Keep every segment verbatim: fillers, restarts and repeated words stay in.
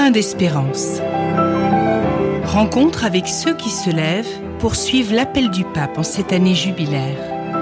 Pèlerin d'espérance. Rencontre avec ceux qui se lèvent pour suivre l'appel du pape en cette année jubilaire.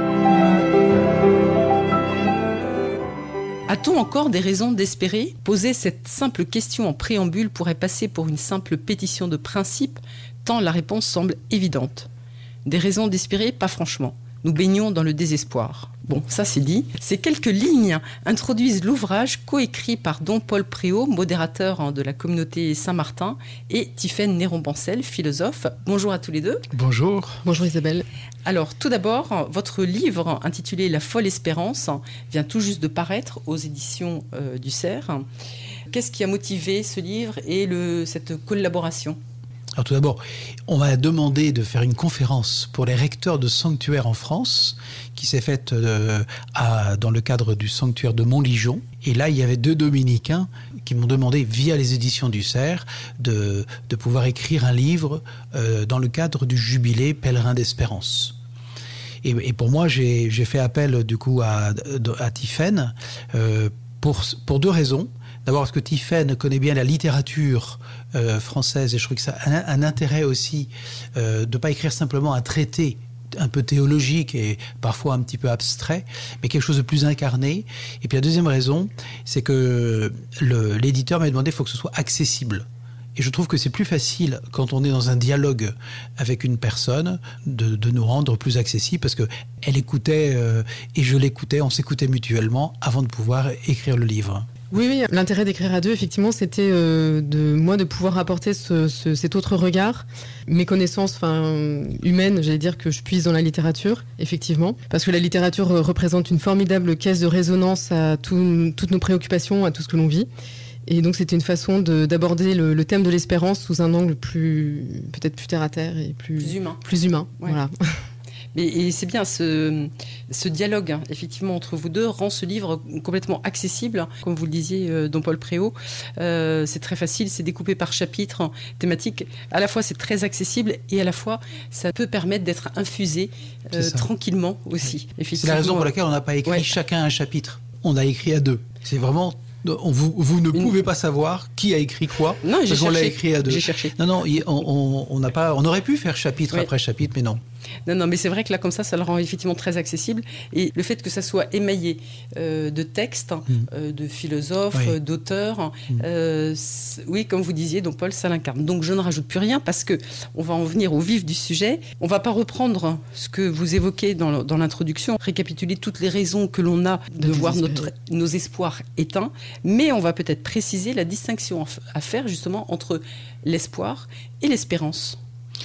A-t-on encore des raisons d'espérer ? Poser cette simple question en préambule pourrait passer pour une simple pétition de principe, tant la réponse semble évidente. Des raisons d'espérer ? Pas franchement. Nous baignons dans le désespoir. Bon, ça c'est dit. Ces quelques lignes introduisent l'ouvrage coécrit par Don Paul Préau, modérateur de la communauté Saint-Martin, et Tiphaine Néron-Bancel, philosophe. Bonjour à tous les deux. Bonjour. Bonjour Isabelle. Alors, tout d'abord, votre livre intitulé « La folle espérance » vient tout juste de paraître aux éditions euh, du Cerf. Qu'est-ce qui a motivé ce livre et le, cette collaboration ? Alors tout d'abord, on m'a demandé de faire une conférence pour les recteurs de sanctuaires en France, qui s'est faite euh, à, dans le cadre du sanctuaire de Montligeon. Et là, il y avait deux dominicains qui m'ont demandé, via les éditions du Cerf, de, de pouvoir écrire un livre euh, dans le cadre du jubilé Pèlerin d'espérance. Et, et pour moi, j'ai, j'ai fait appel du coup à, à Tiphaine euh, pour, pour deux raisons. D'abord parce que Tiphaine connaît bien la littérature euh, française et je trouve que ça a un, un intérêt aussi euh, de ne pas écrire simplement un traité un peu théologique et parfois un petit peu abstrait, mais quelque chose de plus incarné. Et puis la deuxième raison, c'est que le, l'éditeur m'a demandé qu'il faut que ce soit accessible. Et je trouve que c'est plus facile, quand on est dans un dialogue avec une personne, de, de nous rendre plus accessible, parce qu'elle écoutait euh, et je l'écoutais, on s'écoutait mutuellement avant de pouvoir écrire le livre. Oui, oui, l'intérêt d'écrire à deux, effectivement, c'était euh, de moi de pouvoir apporter ce, ce, cet autre regard, mes connaissances enfin, humaines, j'allais dire que je puise dans la littérature, effectivement, parce que la littérature représente une formidable caisse de résonance à tout, toutes nos préoccupations, à tout ce que l'on vit. Et donc c'était une façon de, d'aborder le, le thème de l'espérance sous un angle plus, peut-être plus terre à terre et plus, plus humain. Plus humain, ouais. Voilà. Mais, et c'est bien, ce, ce dialogue, hein, effectivement, entre vous deux, rend ce livre complètement accessible. Comme vous le disiez, euh, Don Paul Préau, euh, c'est très facile, c'est découpé par chapitres thématiques. À la fois, c'est très accessible et à la fois, ça peut permettre d'être infusé euh, tranquillement aussi. Ouais. C'est la raison pour laquelle on n'a pas écrit ouais. chacun un chapitre. On a écrit à deux. C'est vraiment... Vous, vous ne pouvez pas savoir qui a écrit quoi. Non, j'ai parce qu'on cherché. l'a écrit à deux. J'ai cherché. Non, non, on, on, on n'a pas. On aurait pu faire chapitre oui. après chapitre, mais non. Non, non, mais c'est vrai que là, comme ça, ça le rend effectivement très accessible. Et le fait que ça soit émaillé euh, de textes, mm. euh, de philosophes, oui. d'auteurs, mm. euh, oui, comme vous disiez, donc Paul, ça l'incarne. Donc je ne rajoute plus rien parce que on va en venir au vif du sujet. On ne va pas reprendre ce que vous évoquez dans, dans l'introduction, récapituler toutes les raisons que l'on a de, de voir notre, nos espoirs éteints. Mais on va peut-être préciser la distinction à faire justement entre l'espoir et l'espérance.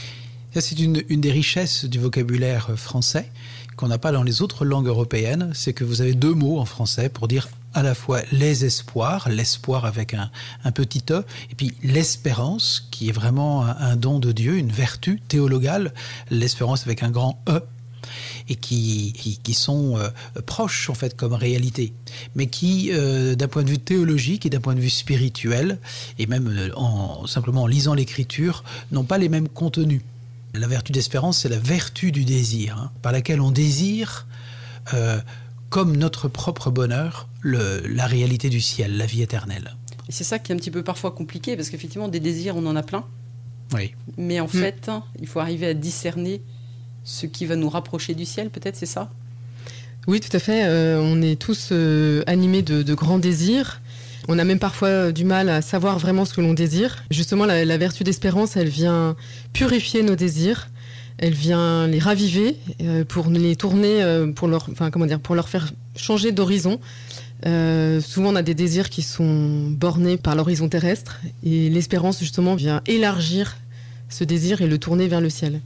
Ça, c'est une, une des richesses du vocabulaire français qu'on n'a pas dans les autres langues européennes. C'est que vous avez deux mots en français pour dire à la fois les espoirs, l'espoir avec un, un petit e, et puis l'espérance, qui est vraiment un, un don de Dieu, une vertu théologale, l'espérance avec un grand E. Et qui, qui, qui sont euh, proches en fait comme réalité, mais qui, euh, d'un point de vue théologique et d'un point de vue spirituel, et même euh, en, simplement en lisant l'Écriture, n'ont pas les mêmes contenus. La vertu d'espérance, c'est la vertu du désir, hein, par laquelle on désire, euh, comme notre propre bonheur, le, la réalité du ciel, la vie éternelle. Et c'est ça qui est un petit peu parfois compliqué, parce qu'effectivement, des désirs, on en a plein. Oui. Mais en mmh. fait, il faut arriver à discerner ce qui va nous rapprocher du ciel, peut-être, c'est ça ? Oui, tout à fait. Euh, on est tous euh, animés de, de grands désirs. On a même parfois du mal à savoir vraiment ce que l'on désire. Justement, la, la vertu d'espérance, elle vient purifier nos désirs. Elle vient les raviver euh, pour les tourner, euh, pour leur, enfin comment dire, pour leur faire changer d'horizon. Euh, souvent, on a des désirs qui sont bornés par l'horizon terrestre, et l'espérance justement vient élargir ce désir et le tourner vers le ciel.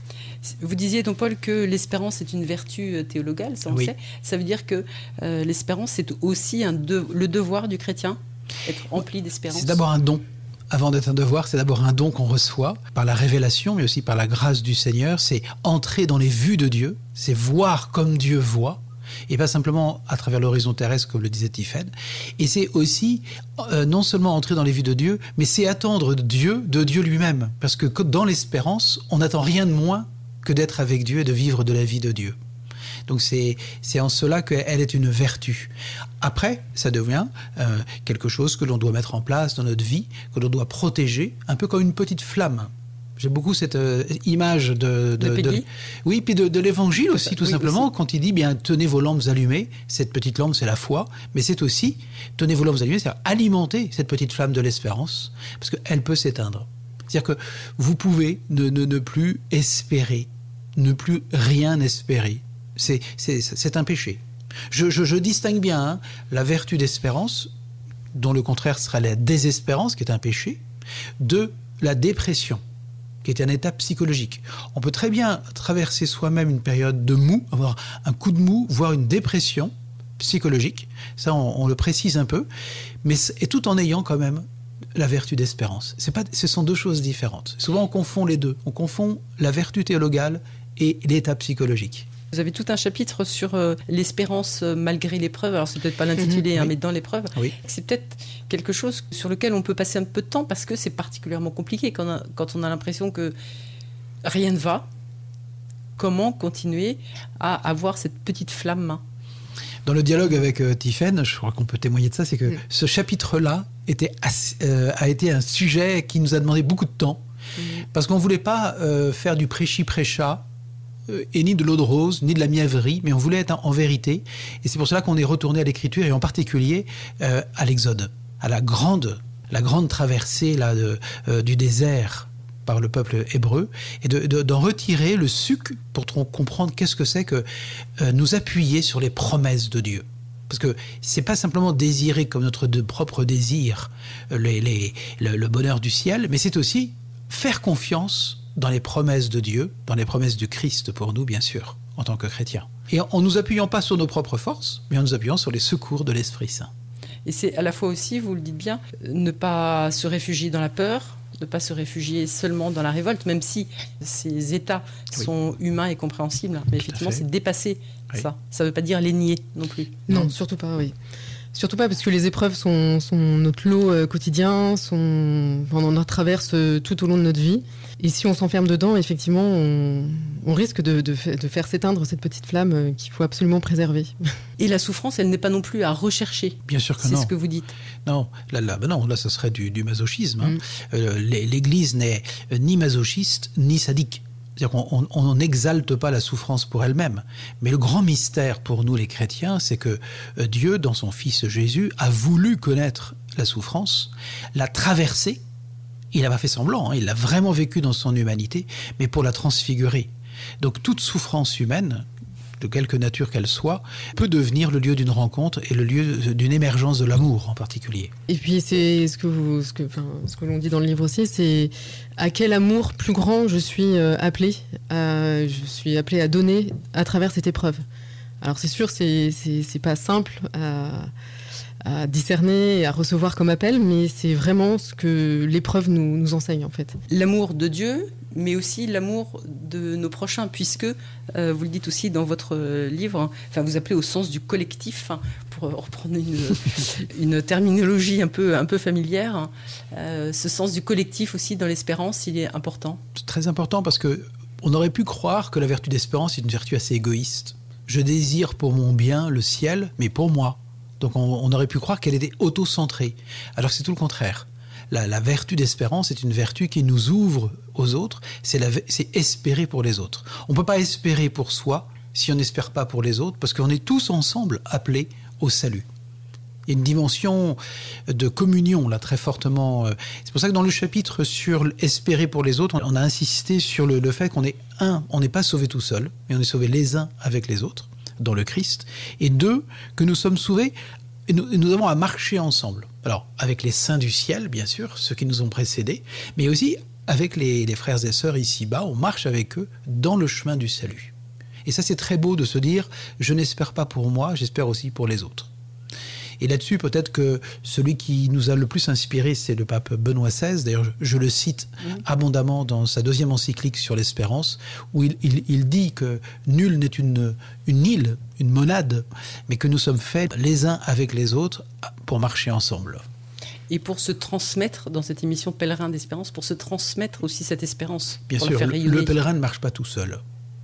Vous disiez, Don Paul, que l'espérance est une vertu théologale, ça on oui. sait. Ça veut dire que euh, l'espérance, c'est aussi un de, le devoir du chrétien, être rempli d'espérance. C'est d'abord un don. Avant d'être un devoir, c'est d'abord un don qu'on reçoit par la révélation, mais aussi par la grâce du Seigneur. C'est entrer dans les vues de Dieu, c'est voir comme Dieu voit, et pas simplement à travers l'horizon terrestre, comme le disait Tiphaine. Et c'est aussi euh, non seulement entrer dans les vues de Dieu, mais c'est attendre de Dieu, de Dieu lui-même. Parce que dans l'espérance, on n'attend rien de moins que d'être avec Dieu et de vivre de la vie de Dieu. Donc c'est, c'est en cela qu'elle est une vertu. Après, ça devient euh, quelque chose que l'on doit mettre en place dans notre vie, que l'on doit protéger, un peu comme une petite flamme. J'aime beaucoup cette euh, image de, de, de, de oui, puis de, de l'évangile aussi, tout oui, simplement, aussi. quand il dit bien tenez vos lampes allumées. Cette petite lampe, c'est la foi, mais c'est aussi tenez vos lampes allumées, c'est-à-dire alimenter cette petite flamme de l'espérance, parce qu'elle peut s'éteindre. C'est-à-dire que vous pouvez ne, ne, ne plus espérer, ne plus rien espérer. C'est, c'est, c'est un péché. Je, je, je distingue bien hein, la vertu d'espérance, dont le contraire serait la désespérance, qui est un péché, de la dépression, qui est un état psychologique. On peut très bien traverser soi-même une période de mou, avoir un coup de mou, voire une dépression psychologique. Ça, on, on le précise un peu, mais et tout en ayant quand même la vertu d'espérance. C'est pas, ce sont deux choses différentes. Souvent, on confond les deux. On confond la vertu théologale et l'état psychologique. Vous avez tout un chapitre sur euh, l'espérance euh, malgré l'épreuve. Alors, c'est peut-être pas l'intitulé, mmh, hein, oui. mais dans l'épreuve. Oui. C'est peut-être quelque chose sur lequel on peut passer un peu de temps parce que c'est particulièrement compliqué. Quand on a, quand on a l'impression que rien ne va, comment continuer à avoir cette petite flamme ? Dans le dialogue avec euh, Tiphaine, je crois qu'on peut témoigner de ça, c'est que mmh. ce chapitre-là était assez, euh, a été un sujet qui nous a demandé beaucoup de temps mmh. parce qu'on ne voulait pas euh, faire du prêchi-prêcha, et ni de l'eau de rose, ni de la mièvrerie, mais on voulait être en vérité. Et c'est pour cela qu'on est retourné à l'écriture, et en particulier euh, à l'Exode, à la grande, la grande traversée là, de, euh, du désert par le peuple hébreu, et de, de, d'en retirer le suc pour comprendre qu'est-ce que c'est que euh, nous appuyer sur les promesses de Dieu. Parce que c'est pas simplement désirer comme notre de propre désir les, les, le, le bonheur du ciel, mais c'est aussi faire confiance dans les promesses de Dieu, dans les promesses du Christ pour nous, bien sûr, en tant que chrétiens. Et en ne nous appuyant pas sur nos propres forces, mais en nous appuyant sur les secours de l'Esprit Saint. Et c'est à la fois aussi, vous le dites bien, ne pas se réfugier dans la peur, ne pas se réfugier seulement dans la révolte, même si ces états oui. sont humains et compréhensibles. Mais Tout effectivement, c'est dépasser oui. ça. Ça ne veut pas dire les nier non plus. Non, non, surtout pas, oui. Surtout pas parce que les épreuves sont, sont notre lot euh, quotidien, sont, enfin, on en traverse euh, tout au long de notre vie. Et si on s'enferme dedans, effectivement, on, on risque de, de, de faire s'éteindre cette petite flamme euh, qu'il faut absolument préserver. Et la souffrance, elle n'est pas non plus à rechercher. Bien sûr que c'est non. C'est ce que vous dites. Non, là, là, ben non, là, ça serait du, du masochisme. Hein. Mm. Euh, l'Église n'est ni masochiste ni sadique. C'est-à-dire qu'on n'exalte pas la souffrance pour elle-même. Mais le grand mystère pour nous les chrétiens, c'est que Dieu, dans son Fils Jésus, a voulu connaître la souffrance, l'a traversée. Il n'a pas fait semblant, hein, il l'a vraiment vécu dans son humanité, mais pour la transfigurer. Donc toute souffrance humaine, de quelque nature qu'elle soit, peut devenir le lieu d'une rencontre et le lieu d'une émergence de l'amour en particulier. Et puis c'est ce que vous, ce que, enfin, ce que l'on dit dans le livre aussi, c'est à quel amour plus grand je suis appelé, à, je suis appelé à donner à travers cette épreuve. Alors c'est sûr, c'est c'est, c'est pas simple à, à discerner et à recevoir comme appel, mais c'est vraiment ce que l'épreuve nous, nous enseigne en fait. L'amour de Dieu, mais aussi l'amour de nos prochains, puisque, euh, vous le dites aussi dans votre livre, hein, enfin, vous appelez au sens du collectif, hein, pour reprendre une, une terminologie un peu, un peu familière. Hein, euh, ce sens du collectif aussi dans l'espérance, il est important. C'est très important parce qu'on aurait pu croire que la vertu d'espérance est une vertu assez égoïste. Je désire pour mon bien le ciel, mais pour moi. Donc on, on aurait pu croire qu'elle était auto-centrée, alors que c'est tout le contraire. La, la vertu d'espérance est une vertu qui nous ouvre aux autres, c'est, la, c'est espérer pour les autres. On ne peut pas espérer pour soi si on n'espère pas pour les autres, parce qu'on est tous ensemble appelés au salut. Il y a une dimension de communion là très fortement. C'est pour ça que dans le chapitre sur espérer pour les autres, on a insisté sur le, le fait qu'on est un, on n'est pas sauvé tout seul, mais on est sauvé les uns avec les autres dans le Christ, et deux, que nous sommes sauvés et nous, nous avons à marcher ensemble. Alors, avec les saints du ciel, bien sûr, ceux qui nous ont précédés, mais aussi avec les, les frères et sœurs ici-bas, on marche avec eux dans le chemin du salut. Et ça, c'est très beau de se dire, je n'espère pas pour moi, j'espère aussi pour les autres. Et là-dessus, peut-être que celui qui nous a le plus inspiré, c'est le pape Benoît seize. D'ailleurs, je, je le cite mmh. abondamment dans sa deuxième encyclique sur l'espérance, où il, il, il dit que nul n'est une, une île, une monade, mais que nous sommes faits les uns avec les autres pour marcher ensemble. Et pour se transmettre, dans cette émission Pèlerin d'Espérance, pour se transmettre aussi cette espérance. Bien pour sûr, la faire le, le pèlerin ne marche pas tout seul.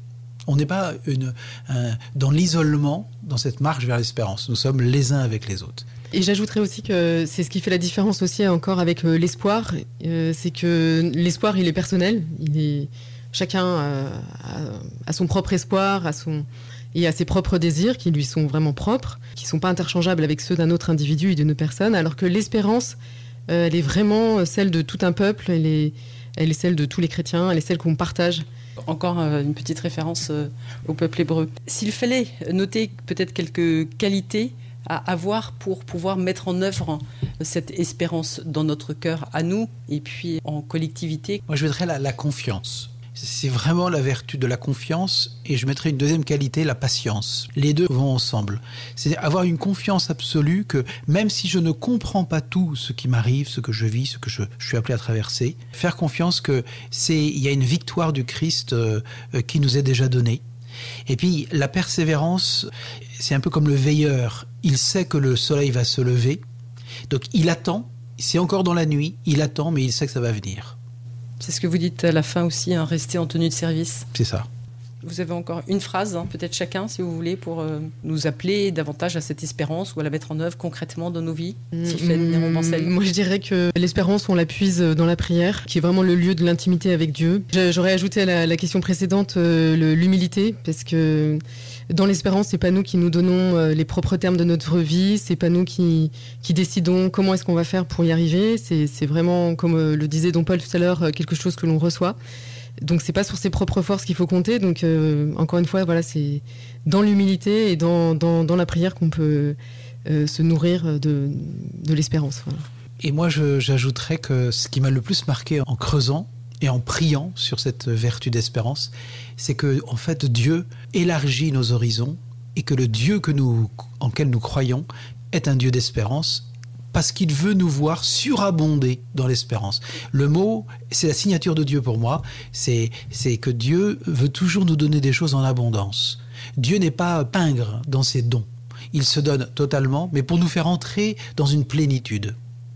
On n'est pas une, un, dans l'isolement, dans cette marche vers l'espérance. Nous sommes les uns avec les autres. Et j'ajouterais aussi que c'est ce qui fait la différence aussi encore avec euh, l'espoir. Euh, c'est que l'espoir, il est personnel. Il est, chacun euh, a, a son propre espoir, a son, et a ses propres désirs qui lui sont vraiment propres, qui ne sont pas interchangeables avec ceux d'un autre individu et d'une personne. Alors que l'espérance, euh, elle est vraiment celle de tout un peuple. Elle est, elle est celle de tous les chrétiens. Elle est celle qu'on partage. Encore euh, une petite référence euh, au peuple hébreu. S'il fallait noter peut-être quelques qualités à avoir pour pouvoir mettre en œuvre cette espérance dans notre cœur à nous et puis en collectivité. Moi, je mettrais la, la confiance. C'est vraiment la vertu de la confiance et je mettrais une deuxième qualité, la patience. Les deux vont ensemble. C'est avoir une confiance absolue que même si je ne comprends pas tout ce qui m'arrive, ce que je vis, ce que je, je suis appelé à traverser, faire confiance que c'est, il y a une victoire du Christ euh, euh, qui nous est déjà donnée. Et puis la persévérance, c'est un peu comme le veilleur. Il sait que le soleil va se lever, donc il attend. C'est encore dans la nuit, il attend, mais il sait que ça va venir. C'est ce que vous dites à la fin aussi, hein, rester en tenue de service. C'est ça. Vous avez encore une phrase, hein, peut-être chacun, si vous voulez, pour euh, nous appeler davantage à cette espérance ou à la mettre en œuvre concrètement dans nos vies. Tiffaine Néron-Bancel. Moi, je dirais que l'espérance, on la puise dans la prière, qui est vraiment le lieu de l'intimité avec Dieu. J'aurais ajouté à la, la question précédente euh, le, l'humilité, parce que dans l'espérance, c'est pas nous qui nous donnons euh, les propres termes de notre vie, c'est pas nous qui, qui décidons comment est-ce qu'on va faire pour y arriver. C'est, c'est vraiment, comme euh, le disait Don Paul tout à l'heure, euh, quelque chose que l'on reçoit. Donc c'est pas sur ses propres forces qu'il faut compter. Donc euh, encore une fois, voilà, c'est dans l'humilité et dans, dans, dans la prière qu'on peut euh, se nourrir de, de l'espérance. Voilà. Et moi, je, j'ajouterais que ce qui m'a le plus marqué en creusant et en priant sur cette vertu d'espérance, c'est que en fait Dieu élargit nos horizons et que le Dieu que nous, en lequel nous croyons est un Dieu d'espérance. Parce qu'il veut nous voir surabonder dans l'espérance. Le mot, c'est la signature de Dieu pour moi, c'est, c'est que Dieu veut toujours nous donner des choses en abondance. Dieu n'est pas pingre dans ses dons. Il se donne totalement, mais pour nous faire entrer dans une plénitude.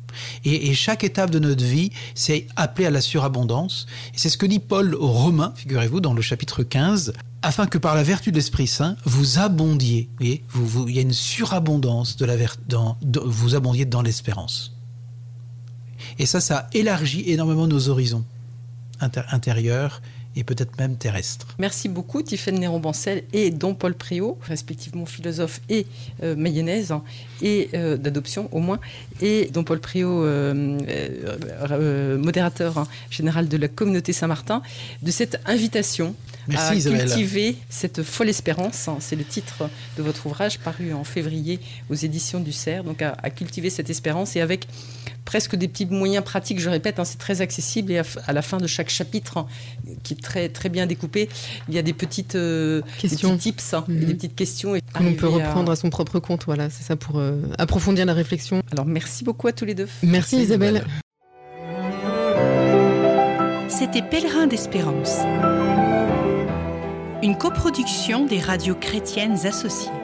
Et, et chaque étape de notre vie, c'est appelé à la surabondance. Et c'est ce que dit Paul aux Romains, figurez-vous, dans le chapitre quinze, afin que par la vertu de l'Esprit Saint, vous abondiez. Vous voyez, vous, vous, il y a une surabondance de la ver, dans, de, vous abondiez dans l'espérance. Et ça, ça élargit énormément nos horizons inter, intérieurs et peut-être même terrestres. Merci beaucoup Tiffaine Néron-Bancel et Don Paul Priault, respectivement philosophe et euh, mayonnaise, hein, et euh, d'adoption au moins, et Don Paul Priault, euh, euh, euh, modérateur hein, général de la communauté Saint-Martin, de cette invitation. Merci, à Isabelle. Cultiver cette folle espérance, hein, c'est le titre de votre ouvrage paru en février aux éditions du Cerf, donc à, à cultiver cette espérance et avec presque des petits moyens pratiques, je répète, hein, c'est très accessible et à, à la fin de chaque chapitre, hein, qui est très, très bien découpé, il y a des petites euh, questions, des petits tips, hein, mm-hmm. et des petites questions. Que l'on peut reprendre à... à son propre compte, voilà, c'est ça pour euh, approfondir la réflexion. Alors merci beaucoup à tous les deux. Merci, merci Isabelle. C'était Pèlerin d'Espérance, une coproduction des radios chrétiennes associées.